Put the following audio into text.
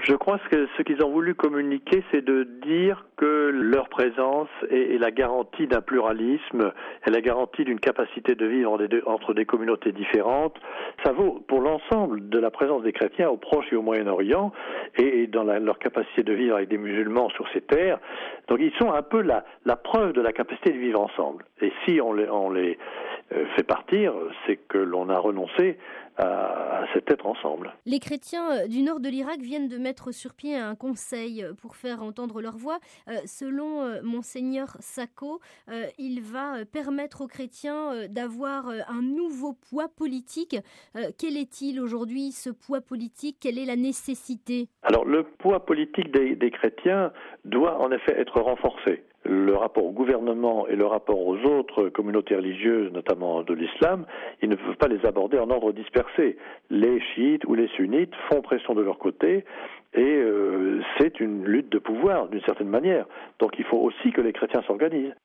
Je crois que ce qu'ils ont voulu communiquer, c'est de dire que leur présence est la garantie d'un pluralisme, est la garantie d'une capacité de vivre entre des communautés différentes. Ça vaut pour l'ensemble de la présence des chrétiens au Proche et au Moyen-Orient et dans leur capacité de vivre avec des musulmans sur ces terres. Donc ils sont un peu la preuve de la capacité de vivre ensemble. Et si on les fait partir, c'est que l'on a renoncé à cet être ensemble. Les chrétiens du nord de l'Irak viennent de mettre sur pied un conseil pour faire entendre leur voix. Selon Monseigneur Sacco, il va permettre aux chrétiens d'avoir un nouveau poids politique. Quel est-il aujourd'hui, ce poids politique? Quelle est la nécessité? Alors, le poids politique des chrétiens doit en effet être renforcé. Le rapport au gouvernement et le rapport aux autres communautés religieuses, notamment de l'islam, ils ne peuvent pas les aborder en ordre dispersé. Les chiites ou les sunnites font pression de leur côté et c'est une lutte de pouvoir d'une certaine manière. Donc il faut aussi que les chrétiens s'organisent.